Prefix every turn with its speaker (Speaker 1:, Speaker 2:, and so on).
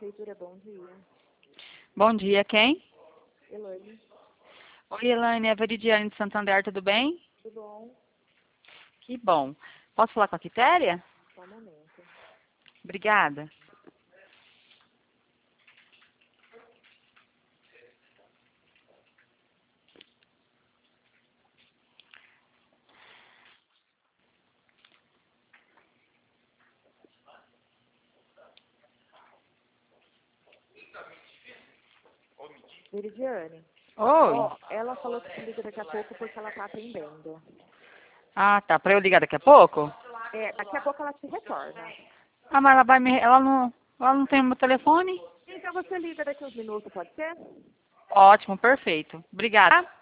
Speaker 1: Prefeitura, bom dia.
Speaker 2: Bom dia, quem?
Speaker 1: Elaine,
Speaker 2: Oi, Elaine, é Veridiane de Santander, tudo bem?
Speaker 1: tudo bom?
Speaker 2: Que bom. Posso falar com a Quitéria?
Speaker 1: Só um momento.
Speaker 2: Obrigada.
Speaker 1: Veridiane,
Speaker 2: Oi.
Speaker 1: ela falou que te liga daqui a pouco porque ela tá atendendo.
Speaker 2: Ah, tá. Pra eu ligar daqui a pouco?
Speaker 1: Daqui a pouco ela te retorna.
Speaker 2: Ah, mas ela vai me... Ela não tem o meu telefone?
Speaker 1: Então você liga daqui uns minutos, pode ser?
Speaker 2: Ótimo, perfeito. Obrigada.